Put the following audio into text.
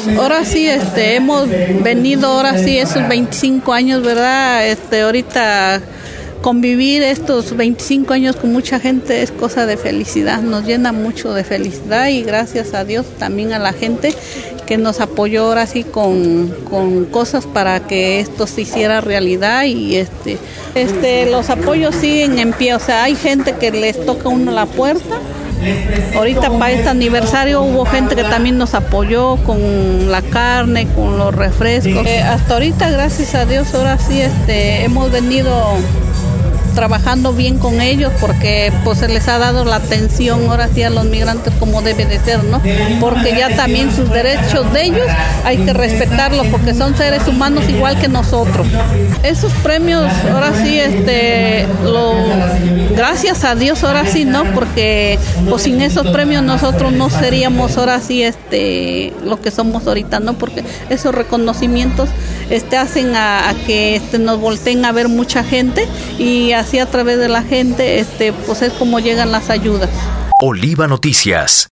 ahora sí, hemos venido ahora sí esos 25 años, ¿verdad? Ahorita convivir estos 25 años con mucha gente es cosa de felicidad, nos llena mucho de felicidad y gracias a Dios también a la gente que nos apoyó ahora sí con cosas para que esto se hiciera realidad y los apoyos siguen en pie, o sea, hay gente que les toca a uno la puerta. Ahorita para este aniversario hubo gente que también nos apoyó con la carne, con los refrescos. Hasta ahorita, gracias a Dios, ahora sí hemos venido trabajando bien con ellos porque pues se les ha dado la atención ahora sí a los migrantes como debe de ser, ¿no? Porque ya también sus derechos de ellos hay que respetarlos porque son seres humanos igual que nosotros. Esos premios ahora sí gracias a Dios ahora sí, ¿no? Porque pues sin esos premios nosotros no seríamos ahora sí lo que somos ahorita, ¿no? Porque esos reconocimientos hacen a que nos volteen a ver mucha gente y así a través de la gente pues es como llegan las ayudas. Oliva Noticias.